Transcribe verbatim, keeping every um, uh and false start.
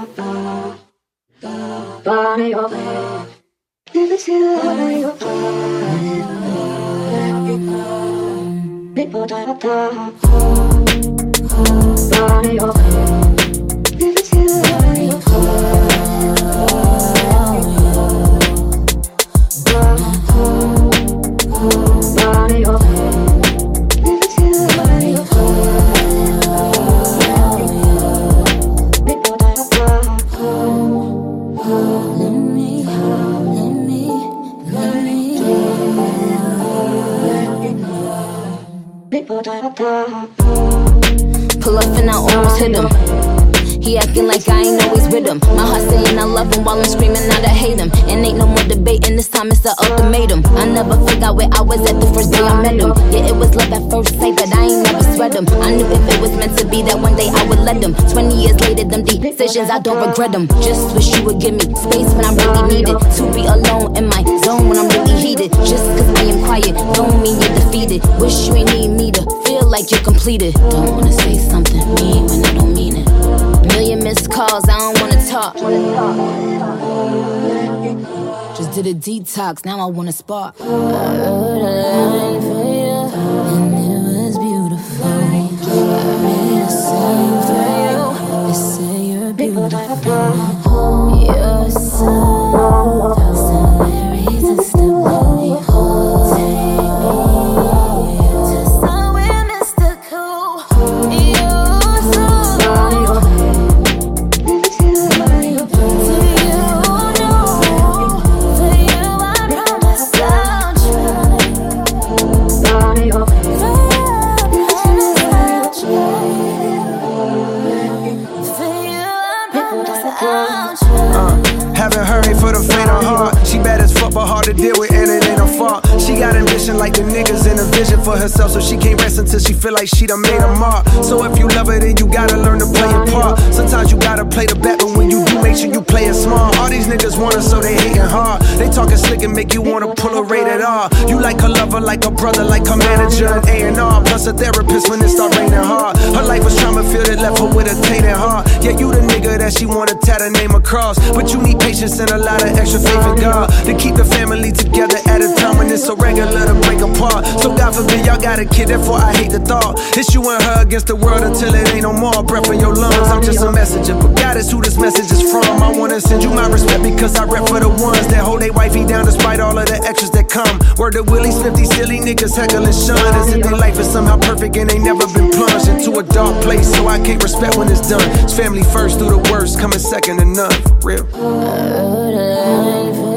Body of it. Never till I of it. People die of that. Body of it. Never till I of it. Body of it. Pull up and I almost hit him. He acting like I ain't always with him. My heart saying I love him while I'm screaming out I hate him. And ain't no more debating, this time it's an ultimatum. I never forgot where I was at the first day I met him. Yeah, it was love at first sight, but I ain't never sweat him. I knew if it was meant to be that one day I would let him. Twenty years later, them decisions, I don't regret them. Just wish you would give me space when I really need it. To be alone in my zone when I'm really heated. Just cause I am quiet, don't mean you're defeated. Wish you ain't need me to feel like you're completed. Don't wanna say something mean when I don't mean it. Million missed calls, I don't wanna talk. Just did a detox, now I wanna spark. I wrote a line for you, and it was beautiful. I made a song for you, they say you're beautiful. You're so thousand irresistible. Take me to somewhere mystical. You're so for the faint of heart. She bad as fuck but hard to deal with and it ain't her fault. She got ambition like the niggas and a vision for herself, so she can't rest until she feel like she done made a mark. So if you love her then you gotta learn to play your part. Sometimes you gotta play the bet, but when you do make sure you play it smart. All these niggas want her so they hating hard. They talking slick and make you wanna pull a rated R. You like her lover like a brother, like her manager and A and R, plus a therapist when it start raining hard. Her life was trauma filled, it left her with a tainted heart. Yeah, you the nigga that she wanna tat her name across, but you need patience and a lot of extra faith in God to keep the family together at a time when it's so regular to break apart. So God forbid y'all got a kid, therefore I hate the thought. It's you and her against the world until it ain't no more breath in your lungs. I'm just a messenger, but God is who this message is from. I wanna send you my respect because I rep for the ones that hold they wifey down despite all of the extras that come. Word to Willie's fifty silly niggas heckling Sean as if their life is somehow perfect and they never been plunged into a dark place, so I can't respect when it's done. It's family first through the worst, coming second to none, for real.